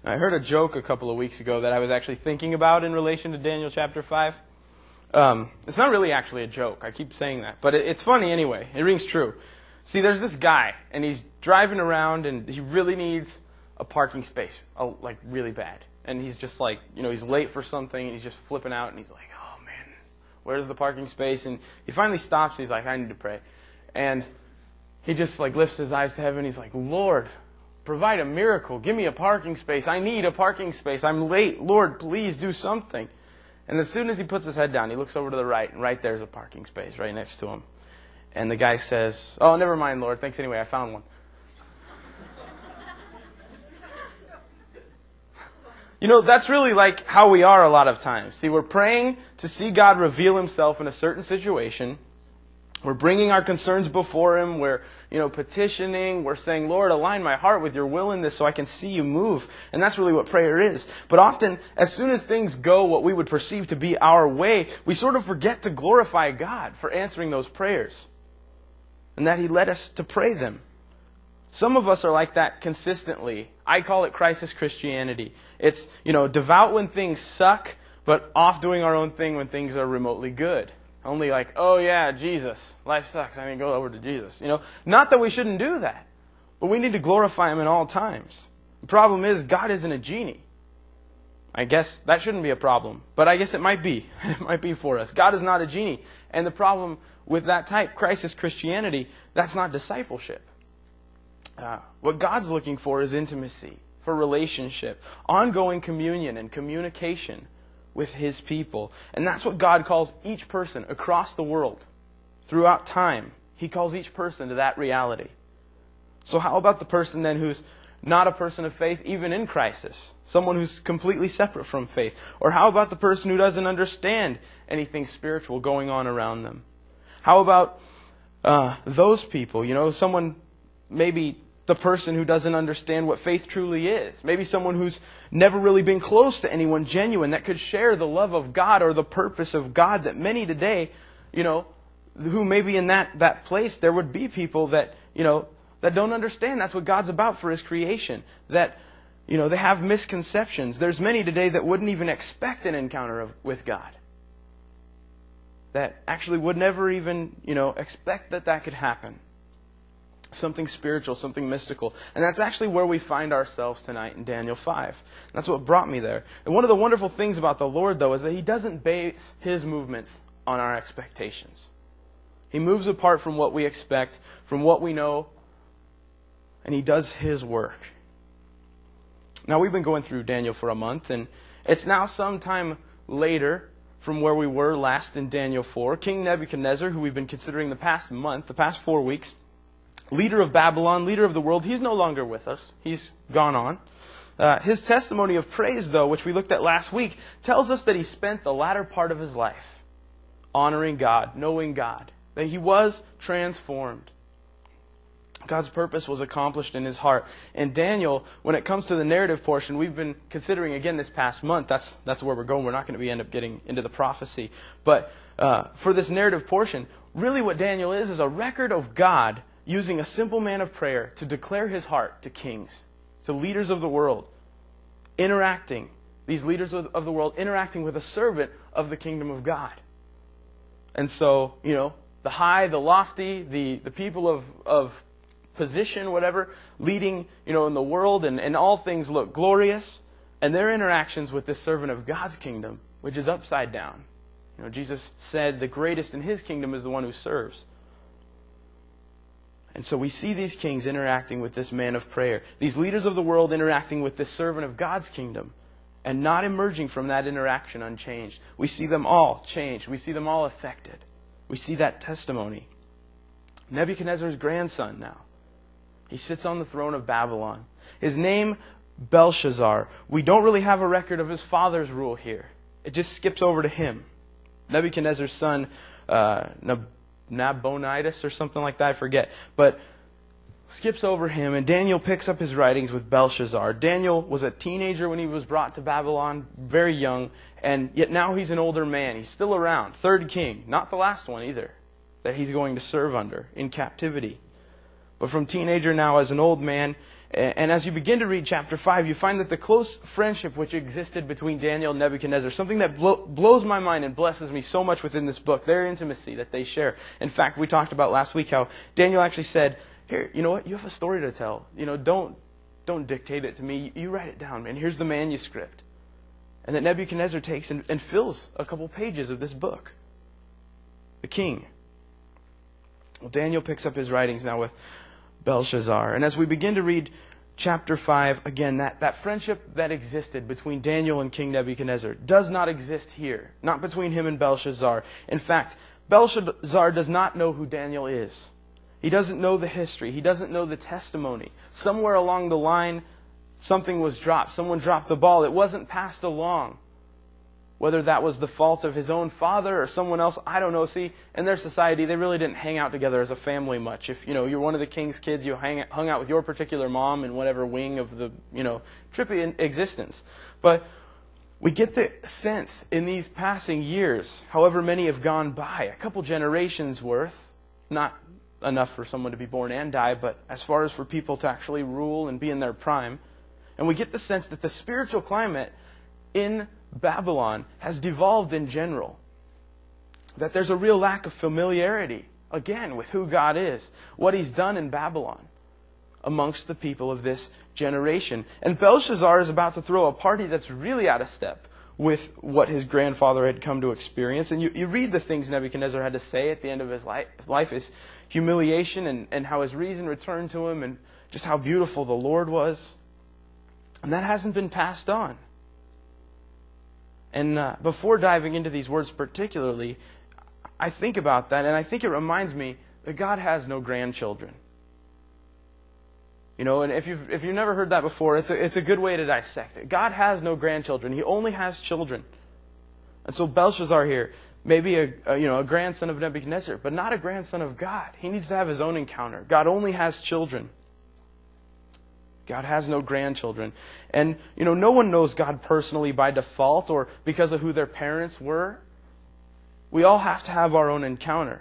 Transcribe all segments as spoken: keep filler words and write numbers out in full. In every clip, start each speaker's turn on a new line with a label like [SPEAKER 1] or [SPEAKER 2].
[SPEAKER 1] I heard a joke a couple of weeks ago that I was actually thinking about in relation to Daniel chapter five. Um, it's not really actually a joke. I keep saying that. But it, it's funny anyway. It rings true. See, there's this guy, and he's driving around, and he really needs a parking space, oh, like really bad. And he's just like, you know, he's late for something, and he's just flipping out, and he's like, oh man, where's the parking space? And he finally stops, and he's like, I need to pray. And he just like lifts his eyes to heaven. He's like, Lord, provide a miracle. Give me a parking space. I need a parking space. I'm late. Lord, please do something. And as soon as he puts his head down, he looks over to the right, and right there's a parking space right next to him. And the guy says, oh, never mind, Lord. Thanks anyway. I found one. You know, that's really like how we are a lot of times. See, we're praying to see God reveal Himself in a certain situation. We're bringing our concerns before Him. We're, you know, petitioning. We're saying, Lord, align my heart with your will in this so I can see you move. And that's really what prayer is. But often, as soon as things go what we would perceive to be our way, we sort of forget to glorify God for answering those prayers. And that He led us to pray them. Some of us are like that consistently. I call it crisis Christianity. It's, you know, devout when things suck, but off doing our own thing when things are remotely good. Only like, oh yeah, Jesus, life sucks, I mean, go over to Jesus. You know, not that we shouldn't do that, but we need to glorify Him in all times. The problem is, God isn't a genie. I guess that shouldn't be a problem, but I guess it might be. It might be for us. God is not a genie. And the problem with that type, crisis Christianity, that's not discipleship. Uh, what God's looking for is intimacy, for relationship, ongoing communion and communication with His people. And that's what God calls each person across the world. Throughout time, He calls each person to that reality. So how about the person then who's not a person of faith, even in crisis? Someone who's completely separate from faith. Or how about the person who doesn't understand anything spiritual going on around them? How about uh, those people? You know, someone, maybe the person who doesn't understand what faith truly is. Maybe someone who's never really been close to anyone genuine that could share the love of God or the purpose of God that many today, you know, who maybe in that, that place there would be people that, you know, that don't understand that's what God's about for His creation. That, you know, they have misconceptions. There's many today that wouldn't even expect an encounter of, with God. That actually would never even, you know, expect that that could happen. Something spiritual, something mystical. And that's actually where we find ourselves tonight in Daniel five. That's what brought me there. And one of the wonderful things about the Lord, though, is that He doesn't base His movements on our expectations. He moves apart from what we expect, from what we know, and He does His work. Now, we've been going through Daniel for a month, and it's now some time later from where we were last in Daniel four. King Nebuchadnezzar, who we've been considering the past month, the past four weeks, leader of Babylon, leader of the world, he's no longer with us. He's gone on. Uh, his testimony of praise, though, which we looked at last week, tells us that he spent the latter part of his life honoring God, knowing God, that he was transformed. God's purpose was accomplished in his heart. And Daniel, when it comes to the narrative portion, we've been considering again this past month. That's that's where we're going. We're not going to be end up getting into the prophecy. But uh, for this narrative portion, really what Daniel is is a record of God using a simple man of prayer to declare His heart to kings, to leaders of the world, interacting, these leaders of the world interacting with a servant of the kingdom of God. And so, you know, the high, the lofty, the, the people of, of position, whatever, leading, you know, in the world, and, and all things look glorious, and their interactions with this servant of God's kingdom, which is upside down. You know, Jesus said the greatest in His kingdom is the one who serves. And so we see these kings interacting with this man of prayer. These leaders of the world interacting with this servant of God's kingdom. And not emerging from that interaction unchanged. We see them all changed. We see them all affected. We see that testimony. Nebuchadnezzar's grandson now. He sits on the throne of Babylon. His name, Belshazzar. We don't really have a record of his father's rule here. It just skips over to him. Nebuchadnezzar's son, uh, Nab- Nabonidus or something like that, I forget. But skips over him, and Daniel picks up his writings with Belshazzar. Daniel was a teenager when he was brought to Babylon, very young, and yet now he's an older man. He's still around, third king, not the last one either, that he's going to serve under in captivity. But from teenager now as an old man, And as you begin to read chapter five, you find that the close friendship which existed between Daniel and Nebuchadnezzar, something that blow, blows my mind and blesses me so much within this book, their intimacy that they share. In fact, we talked about last week how Daniel actually said, here, you know what, you have a story to tell. You know, don't, don't dictate it to me. You write it down, man. Here's the manuscript. And that Nebuchadnezzar takes and, and fills a couple pages of this book. The king. Well, Daniel picks up his writings now with Belshazzar. And as we begin to read chapter five, again, that, that friendship that existed between Daniel and King Nebuchadnezzar does not exist here. Not between him and Belshazzar. In fact, Belshazzar does not know who Daniel is. He doesn't know the history. He doesn't know the testimony. Somewhere along the line, something was dropped. Someone dropped the ball. It wasn't passed along. Whether that was the fault of his own father or someone else, I don't know. See, in their society, they really didn't hang out together as a family much. If, you know, you're one of the king's kids, you hang, hung out with your particular mom in whatever wing of the, you know, trippy existence. But we get the sense in these passing years, however many have gone by, a couple generations worth, not enough for someone to be born and die, but as far as for people to actually rule and be in their prime. And we get the sense that the spiritual climate in Babylon has devolved in general. That there's a real lack of familiarity, again, with who God is, what He's done in Babylon amongst the people of this generation. And Belshazzar is about to throw a party that's really out of step with what his grandfather had come to experience. And you, you read the things Nebuchadnezzar had to say at the end of his life, life his humiliation and, and how his reason returned to him and just how beautiful the Lord was. And that hasn't been passed on. And uh, before diving into these words particularly, I think about that, and I think it reminds me that God has no grandchildren. You know, and if you've, if you've never heard that before, it's a, it's a good way to dissect it. God has no grandchildren. He only has children. And so Belshazzar here may be a, a, you know, a grandson of Nebuchadnezzar, but not a grandson of God. He needs to have his own encounter. God only has children. God has no grandchildren. And, you know, no one knows God personally by default or because of who their parents were. We all have to have our own encounter.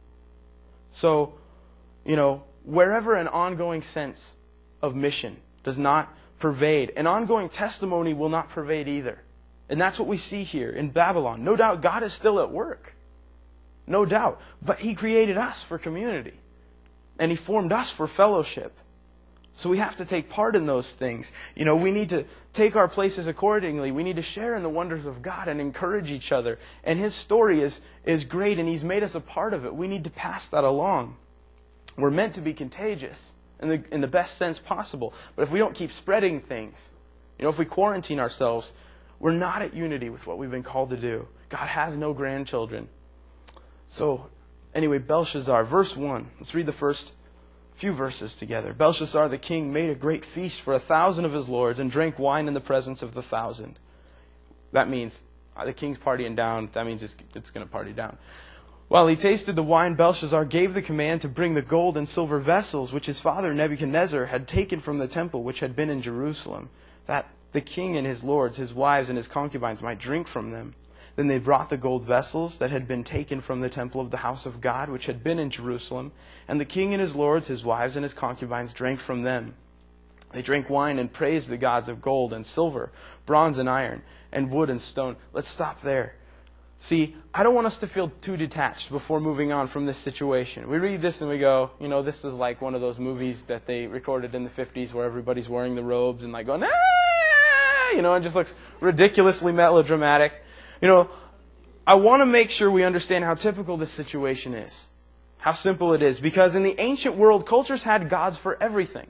[SPEAKER 1] So, you know, wherever an ongoing sense of mission does not pervade, an ongoing testimony will not pervade either. And that's what we see here in Babylon. No doubt God is still at work. No doubt. But He created us for community. And He formed us for fellowship. So we have to take part in those things. You know, we need to take our places accordingly. We need to share in the wonders of God and encourage each other. And His story is, is great, and He's made us a part of it. We need to pass that along. We're meant to be contagious in the, in the best sense possible. But if we don't keep spreading things, you know, if we quarantine ourselves, we're not at unity with what we've been called to do. God has no grandchildren. So, anyway, Belshazzar, verse one. Let's read the first few verses together. Belshazzar the king made a great feast for a thousand of his lords and drank wine in the presence of the thousand. That means uh, the king's partying down. That means it's, it's going to party down. While he tasted the wine, Belshazzar gave the command to bring the gold and silver vessels which his father Nebuchadnezzar had taken from the temple which had been in Jerusalem, that the king and his lords, his wives and his concubines might drink from them. Then they brought the gold vessels that had been taken from the temple of the house of God, which had been in Jerusalem. And the king and his lords, his wives and his concubines drank from them. They drank wine and praised the gods of gold and silver, bronze and iron, and wood and stone. Let's stop there. See, I don't want us to feel too detached before moving on from this situation. We read this and we go, you know, this is like one of those movies that they recorded in the fifties where everybody's wearing the robes and like going, ah! You know, it just looks ridiculously melodramatic. You know, I want to make sure we understand how typical this situation is. How simple it is. Because in the ancient world, cultures had gods for everything.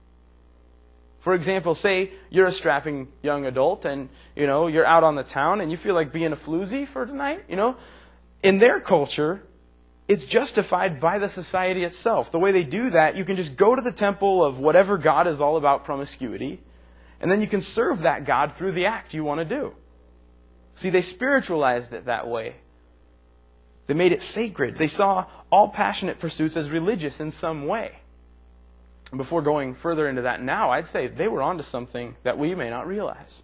[SPEAKER 1] For example, say you're a strapping young adult and, you know, you're out on the town and you feel like being a floozy for tonight, you know. In their culture, it's justified by the society itself. The way they do that, you can just go to the temple of whatever god is all about promiscuity, and then you can serve that god through the act you want to do. See, they spiritualized it that way. They made it sacred. They saw all passionate pursuits as religious in some way. And before going further into that now, I'd say they were onto something that we may not realize.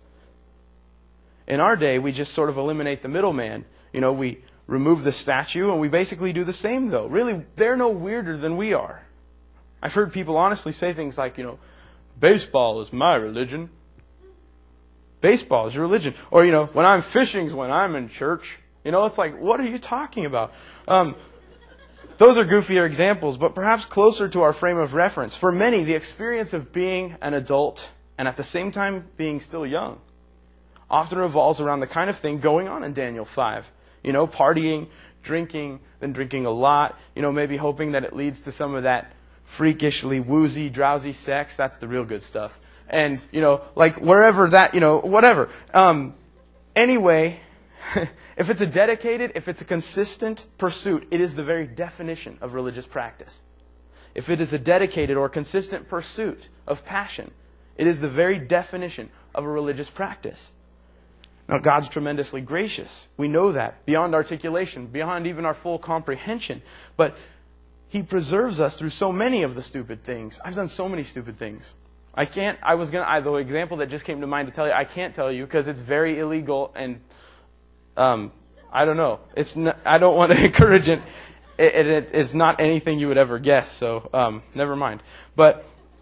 [SPEAKER 1] In our day, we just sort of eliminate the middleman. You know, we remove the statue and we basically do the same though. Really, they're no weirder than we are. I've heard people honestly say things like, you know, baseball is my religion. Baseball is your religion. Or, you know, when I'm fishing's when I'm in church. You know, it's like, what are you talking about? Um, those are goofier examples, but perhaps closer to our frame of reference. For many, the experience of being an adult and at the same time being still young often revolves around the kind of thing going on in Daniel five. You know, partying, drinking, then drinking a lot. You know, maybe hoping that it leads to some of that freakishly woozy, drowsy sex. That's the real good stuff. And, you know, like wherever that, you know, whatever. Um, anyway, if it's a dedicated, if it's a consistent pursuit, it is the very definition of religious practice. If it is a dedicated or consistent pursuit of passion, it is the very definition of a religious practice. Now, God's tremendously gracious. We know that, beyond articulation, beyond even our full comprehension. But He preserves us through so many of the stupid things. I've done so many stupid things. I can't, I was going to, the example that just came to mind to tell you, I can't tell you because it's very illegal and, um, I don't know. It's not, I don't want to encourage it. It, it. it. It's not anything you would ever guess, so um, never mind. But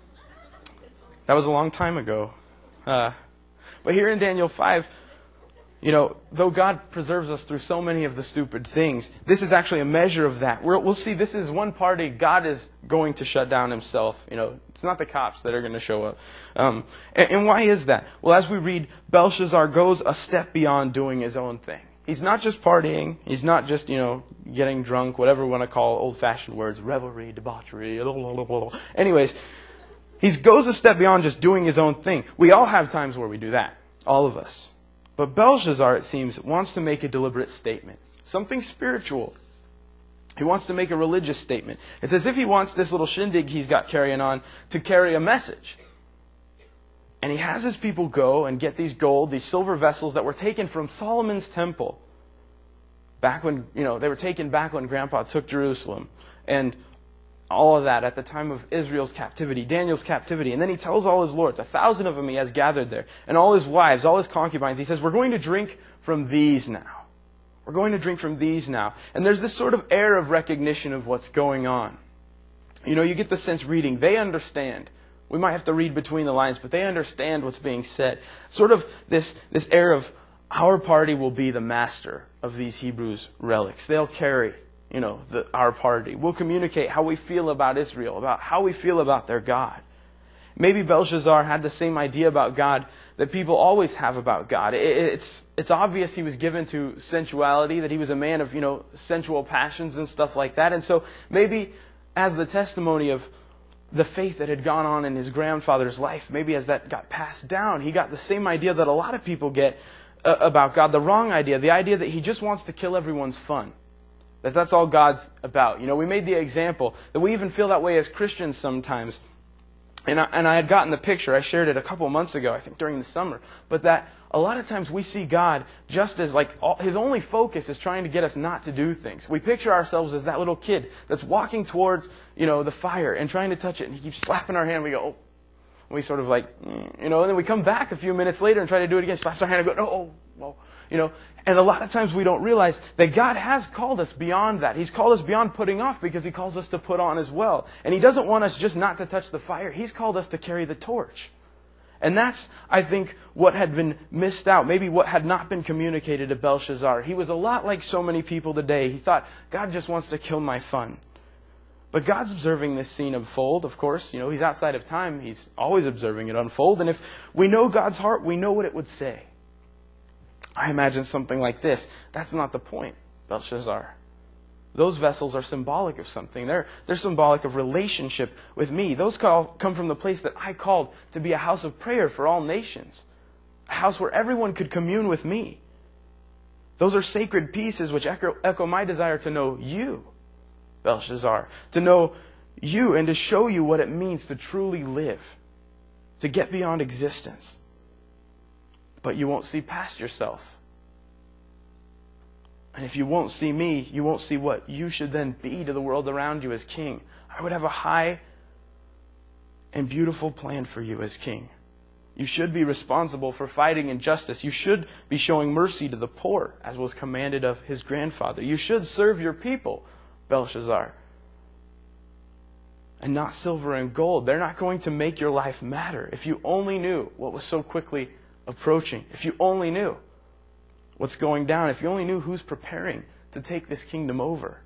[SPEAKER 1] that was a long time ago. Uh, but here in Daniel five, you know, though God preserves us through so many of the stupid things, this is actually a measure of that. We're, we'll see this is one party God is going to shut down Himself. You know, it's not the cops that are going to show up. Um, and, and why is that? Well, as we read, Belshazzar goes a step beyond doing his own thing. He's not just partying. He's not just, you know, getting drunk, whatever we want to call old-fashioned words, revelry, debauchery, blah, blah, blah, blah. Anyways, he goes a step beyond just doing his own thing. We all have times where we do that. All of us. But Belshazzar, it seems, wants to make a deliberate statement. Something spiritual. He wants to make a religious statement. It's as if he wants this little shindig he's got carrying on to carry a message. And he has his people go and get these gold, these silver vessels that were taken from Solomon's temple. Back when, you know, they were taken back when Grandpa took Jerusalem. And all of that at the time of Israel's captivity, Daniel's captivity. And then he tells all his lords, a thousand of them he has gathered there, and all his wives, all his concubines. He says, we're going to drink from these now. We're going to drink from these now. And there's this sort of air of recognition of what's going on. You know, you get the sense reading. They understand. We might have to read between the lines, but they understand what's being said. Sort of this, this air of, our party will be the master of these Hebrews' relics. They'll carry, you know, the, our party. We'll communicate how we feel about Israel, about how we feel about their God. Maybe Belshazzar had the same idea about God that people always have about God. It, it's, it's obvious he was given to sensuality, that he was a man of, you know, sensual passions and stuff like that. And so maybe as the testimony of the faith that had gone on in his grandfather's life, maybe as that got passed down, he got the same idea that a lot of people get uh, about God, the wrong idea, the idea that He just wants to kill everyone's fun. That that's all God's about. You know, we made the example that we even feel that way as Christians sometimes. And I, and I had gotten the picture, I shared it a couple months ago, I think during the summer, but that a lot of times we see God just as like, all, His only focus is trying to get us not to do things. We picture ourselves as that little kid that's walking towards, you know, the fire and trying to touch it, and he keeps slapping our hand, we go, oh. We sort of like, mm, you know, and then we come back a few minutes later and try to do it again, slaps our hand and go, no, oh, well, you know. And a lot of times we don't realize that God has called us beyond that. He's called us beyond putting off because He calls us to put on as well. And He doesn't want us just not to touch the fire. He's called us to carry the torch. And that's, I think, what had been missed out. Maybe what had not been communicated to Belshazzar. He was a lot like so many people today. He thought, God just wants to kill my fun. But God's observing this scene unfold, of course. You know, He's outside of time. He's always observing it unfold. And if we know God's heart, we know what it would say. I imagine something like this. That's not the point, Belshazzar. Those vessels are symbolic of something. They're, they're symbolic of relationship with me. Those call, come from the place that I called to be a house of prayer for all nations. A house where everyone could commune with me. Those are sacred pieces which echo, echo my desire to know you, Belshazzar. To know you and to show you what it means to truly live. To get beyond existence. But you won't see past yourself. And if you won't see me, you won't see what you should then be to the world around you as king. I would have a high and beautiful plan for you as king. You should be responsible for fighting injustice. You should be showing mercy to the poor, as was commanded of his grandfather. You should serve your people, Belshazzar. and not silver and gold. They're not going to make your life matter. If you only knew what was so quickly approaching, if you only knew what's going down, if you only knew who's preparing to take this kingdom over.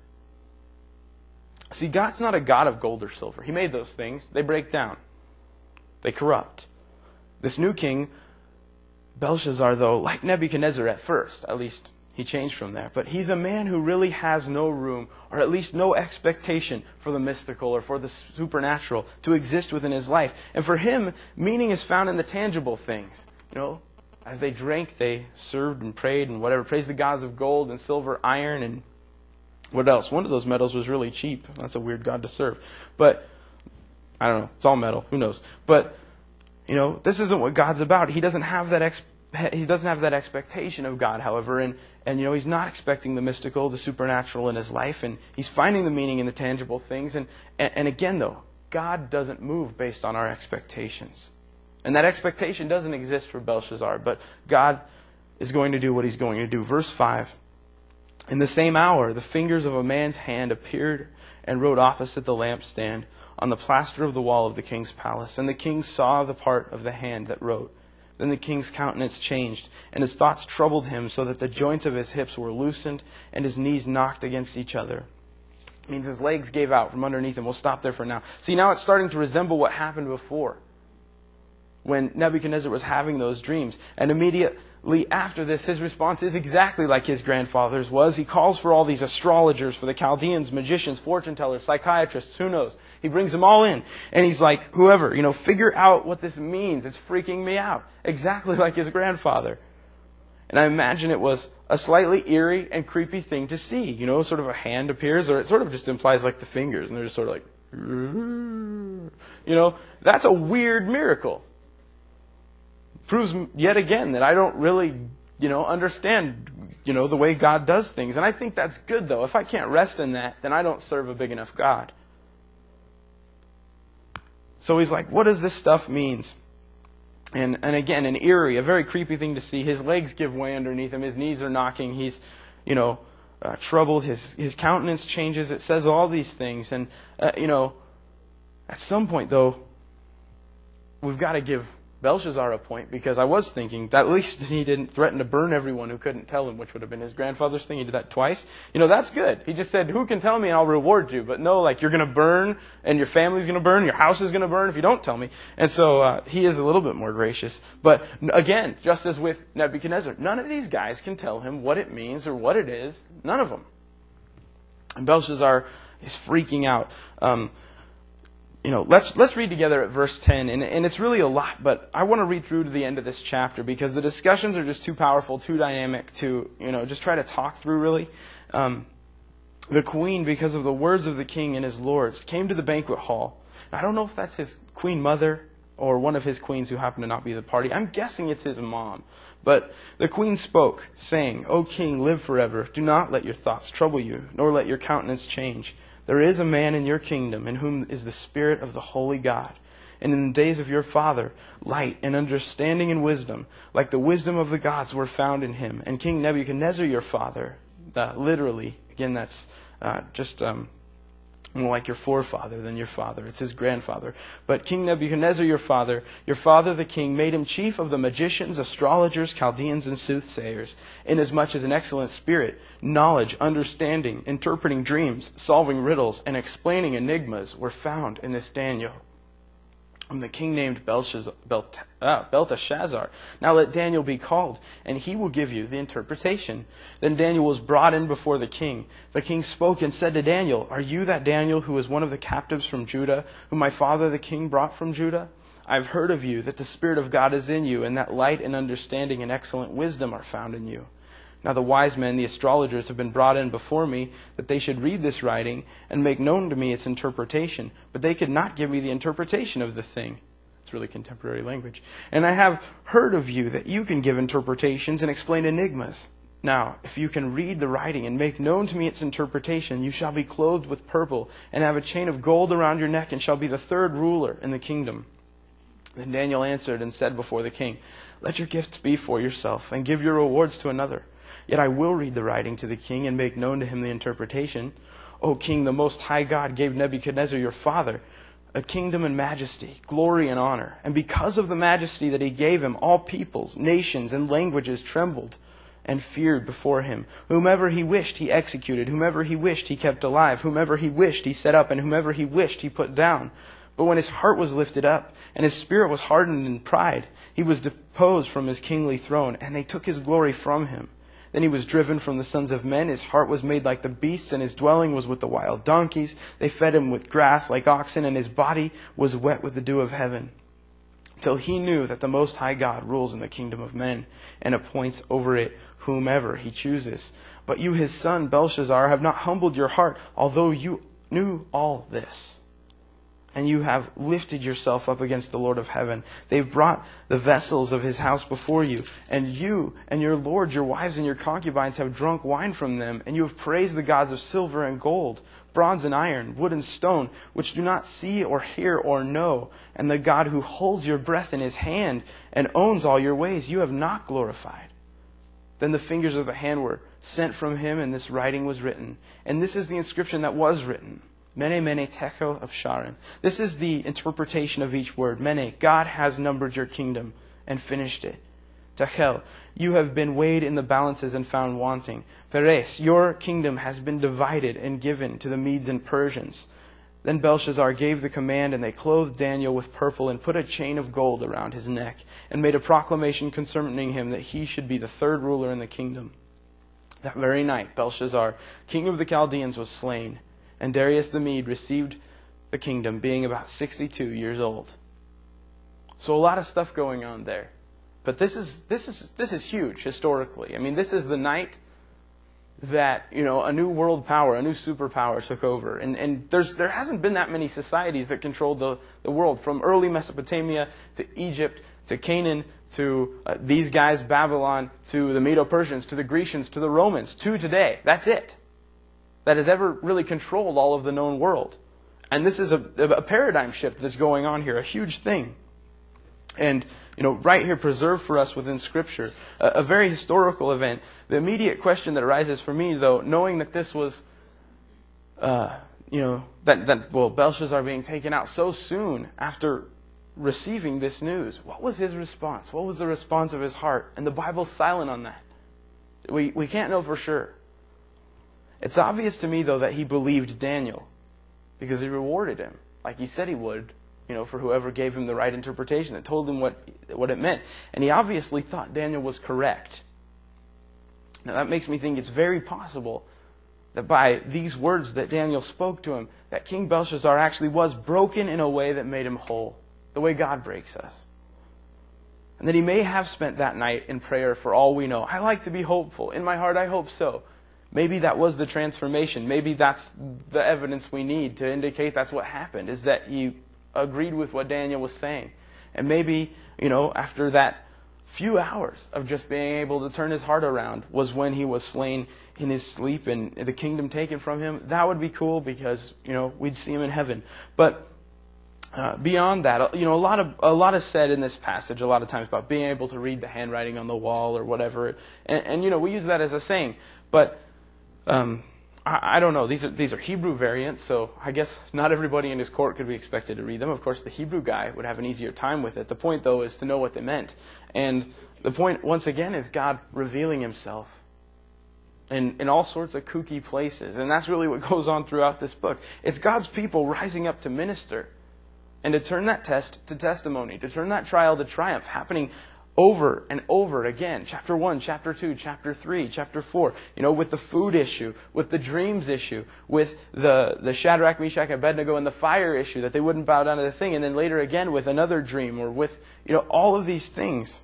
[SPEAKER 1] See, God's not a God of gold or silver. He made those things. They break down. They corrupt. This new king, Belshazzar, though, like Nebuchadnezzar at first, at least he changed from there, but he's a man who really has no room, or at least no expectation for the mystical or for the supernatural to exist within his life. And for him, meaning is found in the tangible things. You know, as they drank, they served and prayed and whatever, praised the gods of gold and silver, iron, and what else? One of those metals was really cheap. That's a weird god to serve. But, I don't know. It's all metal. Who knows? But, you know, this isn't what God's about. He doesn't have that ex- he doesn't have that expectation of God, however. And, and, you know, he's not expecting the mystical, the supernatural in his life. And he's finding the meaning in the tangible things. And, and, and again, though, God doesn't move based on our expectations. And that expectation doesn't exist for Belshazzar. But God is going to do what he's going to do. Verse five. In the same hour, the fingers of a man's hand appeared and wrote opposite the lampstand on the plaster of the wall of the king's palace. And the king saw the part of the hand that wrote. Then the king's countenance changed, and his thoughts troubled him, so that the joints of his hips were loosened, and his knees knocked against each other. It means his legs gave out from underneath him. We'll stop there for now. See, now it's starting to resemble what happened before, when Nebuchadnezzar was having those dreams. And immediately after this, his response is exactly like his grandfather's was. He calls for all these astrologers, for the Chaldeans, magicians, fortune tellers, psychiatrists, who knows. He brings them all in. And he's like, whoever, you know, figure out what this means. It's freaking me out. Exactly like his grandfather. And I imagine it was a slightly eerie and creepy thing to see. You know, sort of a hand appears, or it sort of just implies like the fingers. And they're just sort of like, you know, that's a weird miracle. Proves yet again that I don't really, you know, understand, you know, the way God does things. And I think that's good, though. If I can't rest in that, then I don't serve a big enough God. So he's like, what does this stuff mean? And and again, an eerie, a very creepy thing to see. His legs give way underneath him. His knees are knocking. He's, you know, uh, troubled. His his countenance changes. It says all these things. And, uh, you know, at some point, though, we've got to give Belshazzar a point, because I was thinking that at least he didn't threaten to burn everyone who couldn't tell him, which would have been his grandfather's thing. He did that twice. You know, that's good. He just said, who can tell me and I'll reward you. But no, like, you're going to burn and your family's going to burn, your house is going to burn if you don't tell me. And so uh, he is a little bit more gracious. But again, just as with Nebuchadnezzar, none of these guys can tell him what it means or what it is. None of them. And Belshazzar is freaking out. Um You know, let's let's read together at verse ten, and, and it's really a lot, but I want to read through to the end of this chapter because the discussions are just too powerful, too dynamic to, you know, just try to talk through, really. Um, the queen, because of the words of the king and his lords, came to the banquet hall. I don't know if that's his queen mother or one of his queens who happened to not be at the party. I'm guessing it's his mom. But the queen spoke, saying, O king, live forever. Do not let your thoughts trouble you, nor let your countenance change. There is a man in your kingdom in whom is the Spirit of the holy God. And in the days of your father, light and understanding and wisdom, like the wisdom of the gods, were found in him. And King Nebuchadnezzar, your father, uh, literally, again, that's uh, just um, more like your forefather than your father. It's his grandfather. But King Nebuchadnezzar, your father, your father the king, made him chief of the magicians, astrologers, Chaldeans, and soothsayers, inasmuch as an excellent spirit, knowledge, understanding, interpreting dreams, solving riddles, and explaining enigmas were found in this Daniel. And the king named Belshazzar, Belt, ah, Belteshazzar. Now let Daniel be called, and he will give you the interpretation. Then Daniel was brought in before the king. The king spoke and said to Daniel, Are you that Daniel who is one of the captives from Judah, whom my father the king brought from Judah? I have heard of you, that the Spirit of God is in you, and that light and understanding and excellent wisdom are found in you. Now the wise men, the astrologers, have been brought in before me, that they should read this writing and make known to me its interpretation. But they could not give me the interpretation of the thing. It's really contemporary language. And I have heard of you that you can give interpretations and explain enigmas. Now, if you can read the writing and make known to me its interpretation, you shall be clothed with purple and have a chain of gold around your neck and shall be the third ruler in the kingdom. Then Daniel answered and said before the king, Let your gifts be for yourself and give your rewards to another. Yet I will read the writing to the king and make known to him the interpretation. O king, the most high God gave Nebuchadnezzar your father a kingdom and majesty, glory and honor. And because of the majesty that he gave him, all peoples, nations, and languages trembled and feared before him. Whomever he wished, he executed. Whomever he wished, he kept alive. Whomever he wished, he set up. And whomever he wished, he put down. But when his heart was lifted up, and his spirit was hardened in pride, he was deposed from his kingly throne, and they took his glory from him. Then he was driven from the sons of men. His heart was made like the beasts, and his dwelling was with the wild donkeys. They fed him with grass like oxen, and his body was wet with the dew of heaven. Till he knew that the Most High God rules in the kingdom of men, and appoints over it whomever he chooses. But you, his son, Belshazzar, have not humbled your heart, although you knew all this. And you have lifted yourself up against the Lord of heaven. They've brought the vessels of his house before you. And you and your lord, your wives and your concubines have drunk wine from them. And you have praised the gods of silver and gold, bronze and iron, wood and stone, which do not see or hear or know. And the God who holds your breath in his hand and owns all your ways, you have not glorified. Then the fingers of the hand were sent from him, and this writing was written. And this is the inscription that was written. Mene, mene, tekel of Sharon. This is the interpretation of each word. Mene, God has numbered your kingdom and finished it. Tekel, you have been weighed in the balances and found wanting. Peres, your kingdom has been divided and given to the Medes and Persians. Then Belshazzar gave the command, and they clothed Daniel with purple and put a chain of gold around his neck, and made a proclamation concerning him that he should be the third ruler in the kingdom. That very night, Belshazzar, king of the Chaldeans, was slain. And Darius the Mede received the kingdom, being about sixty-two years old. So a lot of stuff going on there. But this is this is this is huge historically. I mean, this is the night that, you know, a new world power, a new superpower took over. And and there's there hasn't been that many societies that controlled the, the world, from early Mesopotamia to Egypt to Canaan to uh, these guys, Babylon, to the Medo-Persians, to the Grecians, to the Romans, to today. That's it. That has ever really controlled all of the known world. And this is a, a paradigm shift that's going on here, a huge thing. And, you know, right here preserved for us within Scripture, a, a very historical event. The immediate question that arises for me, though, knowing that this was, uh, you know, that, that, well, Belshazzar being taken out so soon after receiving this news, what was his response? What was the response of his heart? And the Bible's silent on that. We, we can't know for sure. It's obvious to me, though, that he believed Daniel because he rewarded him, like he said he would, you know, for whoever gave him the right interpretation, that told him what, what it meant. And he obviously thought Daniel was correct. Now, that makes me think it's very possible that by these words that Daniel spoke to him, that King Belshazzar actually was broken in a way that made him whole, the way God breaks us. And that he may have spent that night in prayer for all we know. I like to be hopeful. In my heart, I hope so. Maybe that was the transformation. Maybe that's the evidence we need to indicate that's what happened, is that he agreed with what Daniel was saying. And maybe, you know, after that few hours of just being able to turn his heart around was when he was slain in his sleep and the kingdom taken from him. That would be cool because, you know, we'd see him in heaven. But uh, beyond that, you know, a lot of a lot is said in this passage a lot of times about being able to read the handwriting on the wall or whatever. And, and you know, we use that as a saying. But Um, I, I don't know. These are these are Hebrew variants, so I guess not everybody in his court could be expected to read them. Of course, the Hebrew guy would have an easier time with it. The point, though, is to know what they meant. And the point, once again, is God revealing himself in, in all sorts of kooky places. And that's really what goes on throughout this book. It's God's people rising up to minister and to turn that test to testimony, to turn that trial to triumph, happening over and over again. Chapter one, chapter two, chapter three, chapter four. You know, with the food issue, with the dreams issue, with the, the Shadrach, Meshach, Abednego and the fire issue, that they wouldn't bow down to the thing. And then later again with another dream, or with, you know, all of these things.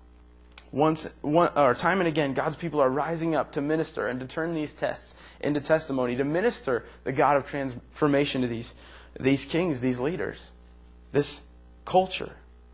[SPEAKER 1] Once, one, or time and again, God's people are rising up to minister and to turn these tests into testimony, to minister the God of transformation to these, these kings, these leaders, this culture.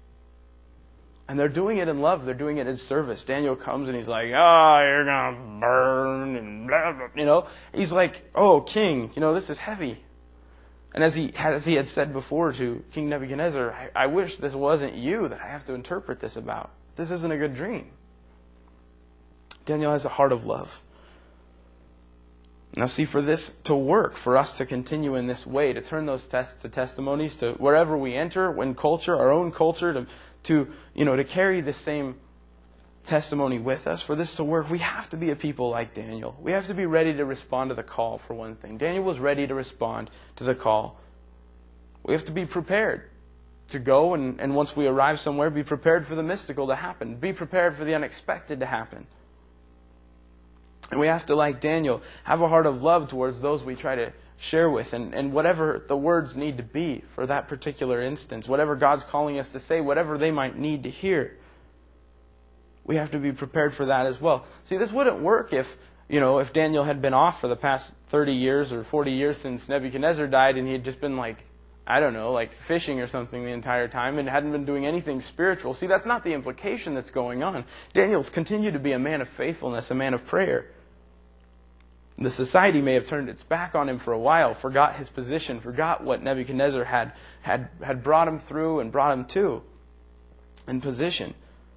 [SPEAKER 1] And they're doing it in love. They're doing it in service. Daniel comes and he's like, oh, you're going to burn. And blah, blah. You know, he's like, oh, king, you know, this is heavy. And as he, as he had said before to King Nebuchadnezzar, I, I wish this wasn't you that I have to interpret this about. This isn't a good dream. Daniel has a heart of love. Now see, for this to work, for us to continue in this way, to turn those tests to testimonies, to wherever we enter, when culture, our own culture, to, to you know, to carry the same testimony with us, for this to work, we have to be a people like Daniel. We have to be ready to respond to the call, for one thing. Daniel was ready to respond to the call. We have to be prepared to go, and, and once we arrive somewhere, be prepared for the mystical to happen. Be prepared for the unexpected to happen. And we have to, like Daniel, have a heart of love towards those we try to share with. And, and whatever the words need to be for that particular instance, whatever God's calling us to say, whatever they might need to hear, we have to be prepared for that as well. See, this wouldn't work if, you know, if Daniel had been off for the past thirty years or forty years since Nebuchadnezzar died, and he had just been like, I don't know, like fishing or something the entire time and hadn't been doing anything spiritual. See, that's not the implication that's going on. Daniel's continued to be a man of faithfulness, a man of prayer. The society may have turned its back on him for a while, forgot his position, forgot what Nebuchadnezzar had, had, had brought him through and brought him to in position.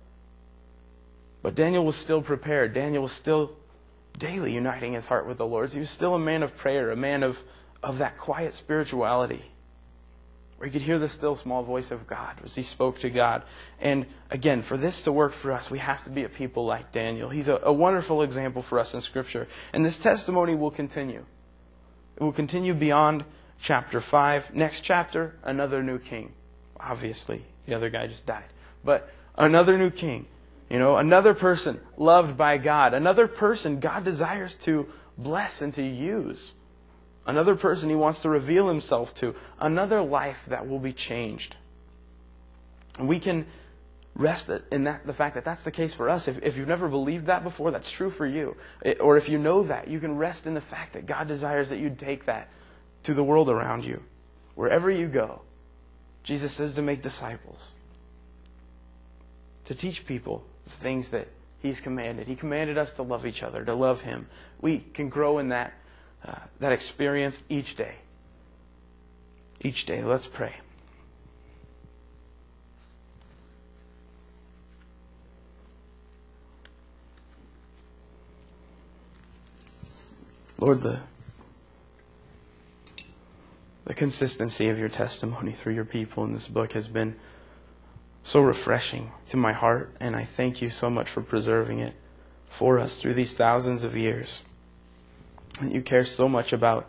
[SPEAKER 1] But Daniel was still prepared. Daniel was still daily uniting his heart with the Lord. He was still a man of prayer, a man of, of that quiet spirituality, where he could hear the still small voice of God as he spoke to God. And again, for this to work for us, we have to be a people like Daniel. He's a, a wonderful example for us in Scripture. And this testimony will continue. It will continue beyond chapter five. Next chapter, another new king. Obviously, the other guy just died. But another new king. You know, another person loved by God. Another person God desires to bless and to use. Another person He wants to reveal Himself to. Another life that will be changed. And we can rest in that, the fact that that's the case for us. If, if you've never believed that before, that's true for you. It, or if you know that, you can rest in the fact that God desires that you take that to the world around you. Wherever you go, Jesus says to make disciples. To teach people the things that He's commanded. He commanded us to love each other, to love Him. We can grow in that Uh, that experience each day. Each day. Let's pray. Lord, the, the consistency of your testimony through your people in this book has been so refreshing to my heart, and I thank you so much for preserving it for us through these thousands of years. That you care so much about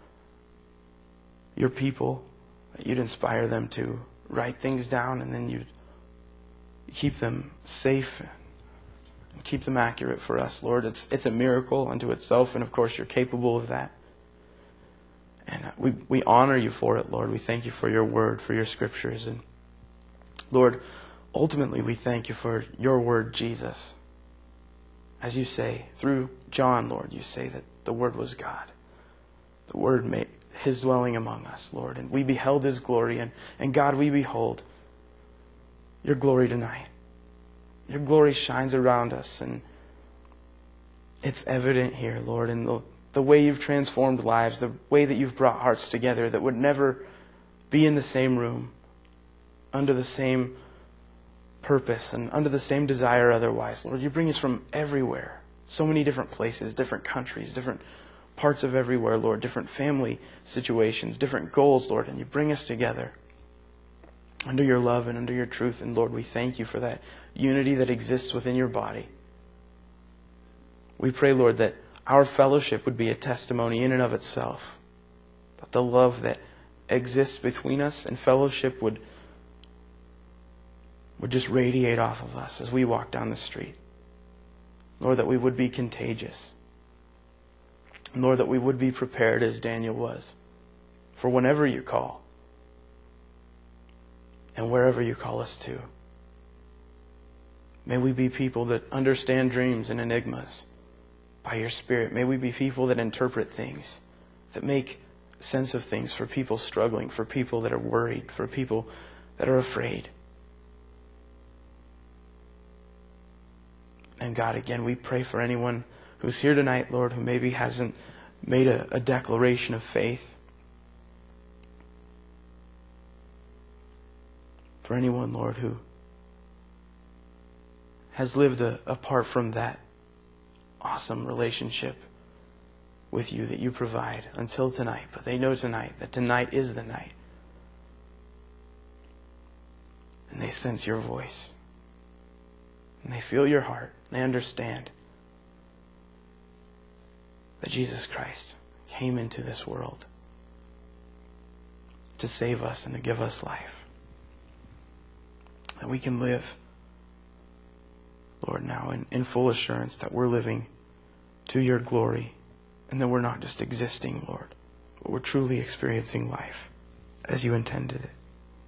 [SPEAKER 1] your people, that you'd inspire them to write things down, and then you'd keep them safe and keep them accurate for us, Lord. It's it's a miracle unto itself, and of course you're capable of that. And we, we honor you for it, Lord. We thank you for your word, for your scriptures. And Lord, ultimately we thank you for your word, Jesus. As you say, through John, Lord, you say that the Word was God. The Word made His dwelling among us, Lord. And we beheld His glory. And, and God, we behold your glory tonight. Your glory shines around us. And it's evident here, Lord, in the, the way you've transformed lives, the way that you've brought hearts together that would never be in the same room, under the same purpose and under the same desire otherwise. Lord, you bring us from everywhere. So many different places, different countries, different parts of everywhere, Lord. Different family situations, different goals, Lord. And you bring us together under your love and under your truth. And Lord, we thank you for that unity that exists within your body. We pray, Lord, that our fellowship would be a testimony in and of itself. That the love that exists between us and fellowship would would just radiate off of us as we walk down the street. Lord, that we would be contagious. And Lord, that we would be prepared as Daniel was for whenever you call and wherever you call us to. May we be people that understand dreams and enigmas by your Spirit. May we be people that interpret things, that make sense of things for people struggling, for people that are worried, for people that are afraid. And God, again, we pray for anyone who's here tonight, Lord, who maybe hasn't made a, a declaration of faith. For anyone, Lord, who has lived a, apart from that awesome relationship with you that you provide until tonight. But they know tonight that tonight is the night. And they sense your voice. And they feel your heart. They understand that Jesus Christ came into this world to save us and to give us life. That we can live, Lord, now in, in full assurance that we're living to your glory, and that we're not just existing, Lord, but we're truly experiencing life as you intended it.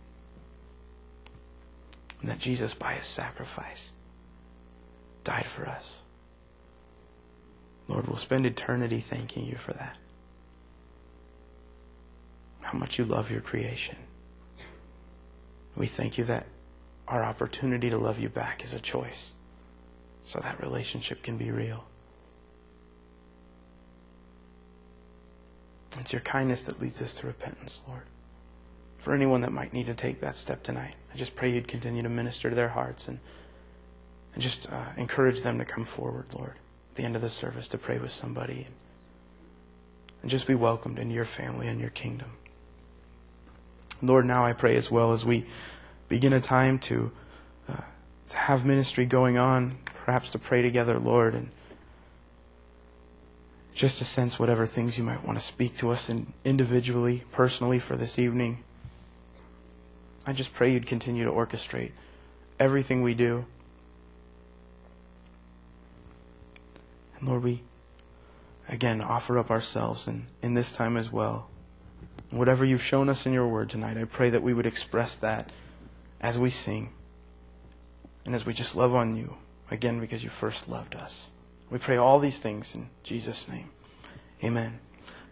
[SPEAKER 1] And that Jesus, by his sacrifice, died for us. Lord, we'll spend eternity thanking you for that. How much you love your creation. We thank you that our opportunity to love you back is a choice, so that relationship can be real. It's your kindness that leads us to repentance, Lord. For anyone that might need to take that step tonight, I just pray you'd continue to minister to their hearts and, and just uh, encourage them to come forward, Lord, at the end of the service to pray with somebody and, and just be welcomed into your family and your kingdom. Lord, now I pray as well as we begin a time to, uh, to have ministry going on, perhaps to pray together, Lord, and just to sense whatever things you might want to speak to us in, individually, personally for this evening. I just pray you'd continue to orchestrate everything we do. And Lord, we again offer up ourselves in, in this time as well. Whatever you've shown us in your word tonight, I pray that we would express that as we sing and as we just love on you, again, because you first loved us. We pray all these things in Jesus' name. Amen.